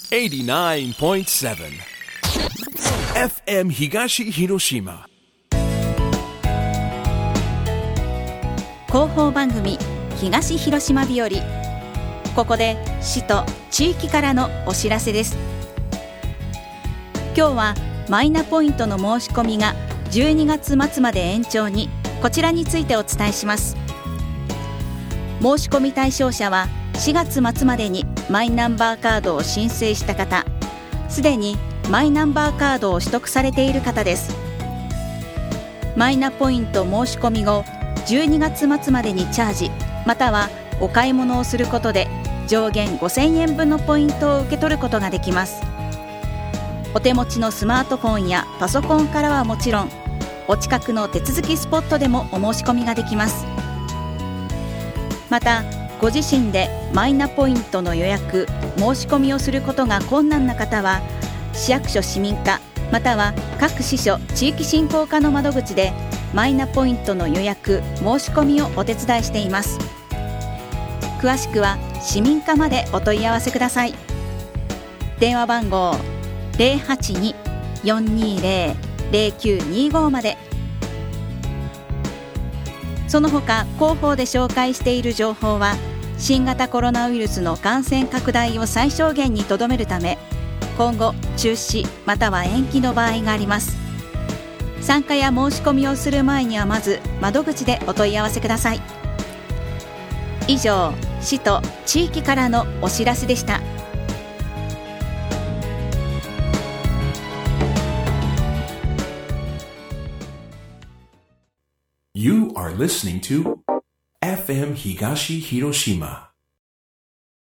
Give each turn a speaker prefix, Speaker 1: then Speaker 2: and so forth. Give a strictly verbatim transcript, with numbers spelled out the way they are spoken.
Speaker 1: エイティナインポイントセブン エフエム 東広島
Speaker 2: 広報番組東広島日和。ここで市と地域からのお知らせです。今日はマイナポイントの申し込みがじゅうにがつ末まで延長に、こちらについてお伝えします。申し込み対象者はしがつ末までにマイナンバーカードを申請した方、すでにマイナンバーカードを取得されている方です。マイナポイント申し込み後じゅうにがつ末までにチャージまたはお買い物をすることで上限ごせんえんぶんのポイントを受け取ることができます。お手持ちのスマートフォンやパソコンからはもちろん、お近くの手続きスポットでもお申し込みができます。またご自身でマイナポイントの予約申し込みをすることが困難な方は、市役所市民課または各支所地域振興課の窓口でマイナポイントの予約申し込みをお手伝いしています。詳しくは市民課までお問い合わせください。電話番号 ゼロはちに よんにーゼロ ゼロきゅうにーご まで。その他広報で紹介している情報は新型コロナウイルスの感染拡大を最小限にとどめるため、今後中止または延期の場合があります。参加や申し込みをする前にはまず窓口でお問い合わせください。以上、市と地域からのお知らせでした。
Speaker 1: You are listening to エフエム 東広島